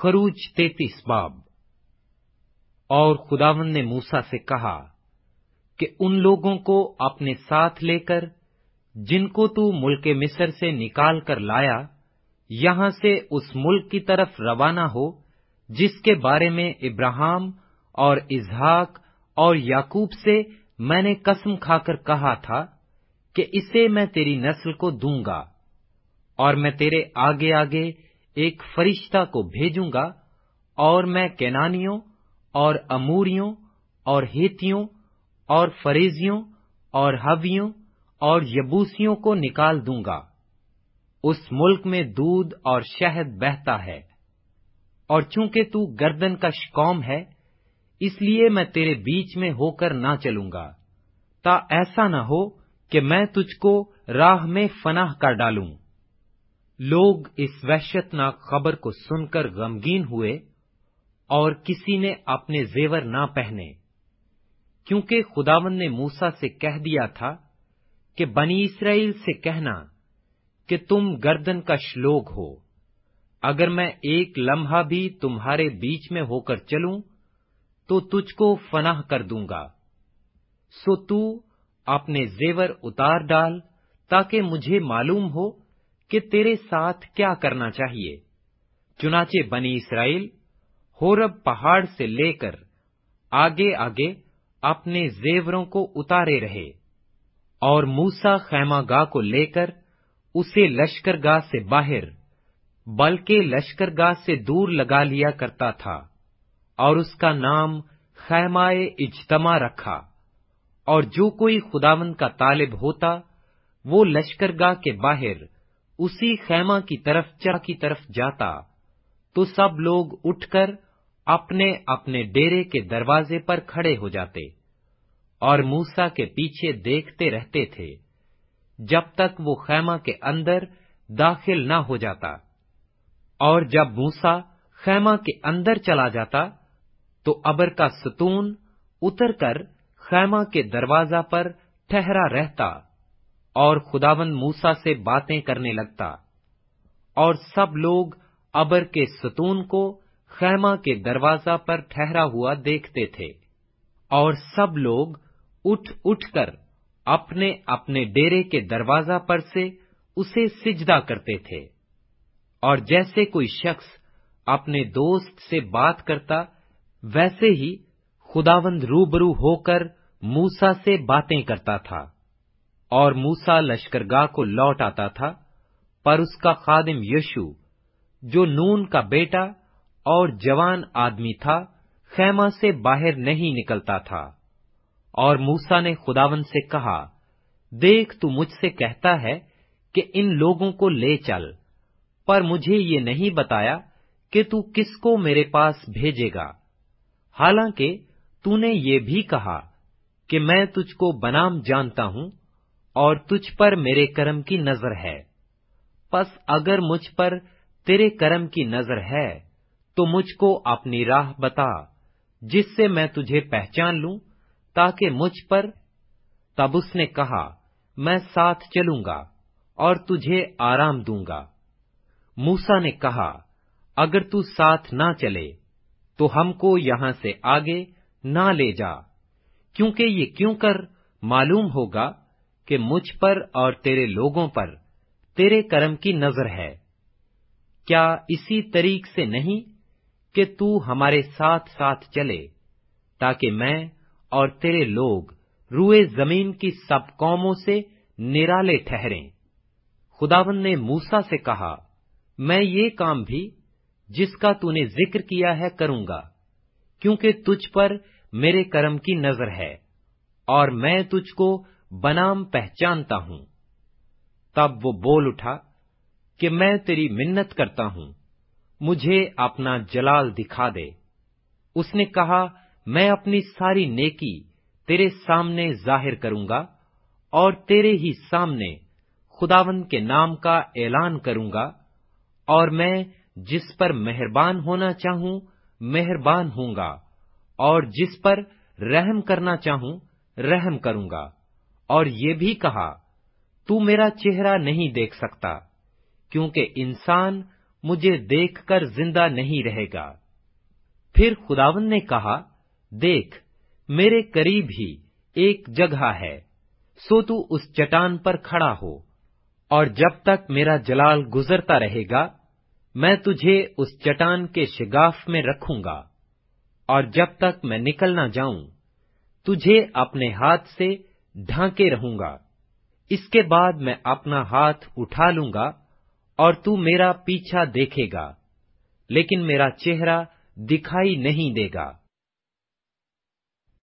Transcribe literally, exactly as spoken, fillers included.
खरूज तैतीस बाब। और खुदावंद ने मूसा से कहा कि उन लोगों को अपने साथ लेकर जिनको तू मुल्क मिस्र से निकाल कर लाया, यहां से उस मुल्क की तरफ रवाना हो जिसके बारे में इब्राहिम और इसहाक और याकूब से मैंने कसम खाकर कहा था कि इसे मैं तेरी नस्ल को दूंगा। और मैं तेरे आगे आगे एक फरिश्ता को भेजूंगा, और मैं केनानियों और अमूरियों और हेतियों और फरेजियों और हवियों और यबूसियों को निकाल दूंगा। उस मुल्क में दूध और शहद बहता है। और चूंकि तू गर्दन का कौम है, इसलिए मैं तेरे बीच में होकर ना चलूंगा, ता ऐसा न हो कि मैं तुझको राह में फनाह कर डालूं। लोग इस वहशतनाक खबर को सुनकर गमगीन हुए, और किसी ने अपने जेवर ना पहने, क्योंकि खुदावंद ने मूसा से कह दिया था कि बनी इस्राएल से कहना कि तुम गर्दन कश लोग हो। अगर मैं एक लम्हा भी तुम्हारे बीच में होकर चलूं, तो तुझको फनाह कर दूंगा। सो तू अपने जेवर उतार डाल, ताकि मुझे मालूम हो कि तेरे साथ क्या करना चाहिए। चुनाचे बनी इस्राएल होरब पहाड़ से लेकर आगे आगे अपने जेवरों को उतारे रहे। और मूसा खैमागाह को लेकर उसे लश्करगाह से बाहर, बल्कि लश्करगाह से दूर लगा लिया करता था, और उसका नाम खैमाए इज्तमा रखा। और जो कोई खुदावंद का तालिब होता, वो लश्करगाह के बाहर उसी खैमा की तरफ चढ़ की तरफ जाता, तो सब लोग उठकर अपने अपने डेरे के दरवाजे पर खड़े हो जाते, और मूसा के पीछे देखते रहते थे, जब तक वो खैमा के अंदर दाखिल न हो जाता। और जब मूसा खैमा के अंदर चला जाता, तो अबर का सतून उतरकर खैमा के दरवाजा पर ठहरा रहता, और खुदावंद मूसा से बातें करने लगता। और सब लोग अबर के सतून को खैमा के दरवाजा पर ठहरा हुआ देखते थे। और सब लोग उठ उठकर अपने अपने डेरे के दरवाजा पर से उसे सिजदा करते थे। और जैसे कोई शख्स अपने दोस्त से बात करता, वैसे ही खुदावंद रूबरू होकर मूसा से बातें करता था। और मूसा लश्करगाह को लौट आता था, पर उसका खादिम यीशु, जो नून का बेटा और जवान आदमी था, खैमा से बाहर नहीं निकलता था। और मूसा ने खुदावंद से कहा, देख, तू मुझसे कहता है कि इन लोगों को ले चल, पर मुझे ये नहीं बताया कि तू किसको मेरे पास भेजेगा। हालांकि तूने ये भी कहा कि मैं तुझको बनाम जानता हूं, और तुझ पर मेरे करम की नजर है। बस अगर मुझ पर तेरे करम की नजर है, तो मुझको अपनी राह बता, जिससे मैं तुझे पहचान लूं, ताकि मुझ पर। तब उसने कहा, मैं साथ चलूंगा और तुझे आराम दूंगा। मूसा ने कहा, अगर तू साथ ना चले, तो हमको यहां से आगे ना ले जा, क्योंकि ये क्यों कर मालूम होगा कि मुझ पर और तेरे लोगों पर तेरे करम की नजर है। क्या इसी तरीक से नहीं कि तू हमारे साथ साथ चले, ताकि मैं और तेरे लोग रूए जमीन की सब कौमों से निराले ठहरें। खुदावंद ने मूसा से कहा, मैं ये काम भी जिसका तूने जिक्र किया है करूंगा, क्योंकि तुझ पर मेरे करम की नजर है, और मैं तुझको बनाम पहचानता हूं। तब वो बोल उठा कि मैं तेरी मिन्नत करता हूं, मुझे अपना जलाल दिखा दे। उसने कहा, मैं अपनी सारी नेकी तेरे सामने जाहिर करूंगा, और तेरे ही सामने खुदावंद के नाम का ऐलान करूंगा, और मैं जिस पर मेहरबान होना चाहूं मेहरबान होऊंगा, और जिस पर रहम करना चाहूं रहम करूंगा। और ये भी कहा, तू मेरा चेहरा नहीं देख सकता, क्योंकि इंसान مجھے دیکھ کر زندہ نہیں رہے گا۔ پھر خداوند نے کہا، دیکھ، میرے قریب ہی ایک جگہ ہے، سو تو اس چٹان پر کھڑا ہو، اور جب تک میرا جلال گزرتا رہے گا میں تجھے اس چٹان کے شگاف میں رکھوں گا، اور جب تک میں نکل نہ جاؤں تجھے اپنے ہاتھ سے ڈھانکے رہوں گا۔ اس کے بعد میں اپنا ہاتھ اٹھا لوں گا اور تو میرا پیچھا دیکھے گا، لیکن میرا چہرہ دکھائی نہیں دے گا۔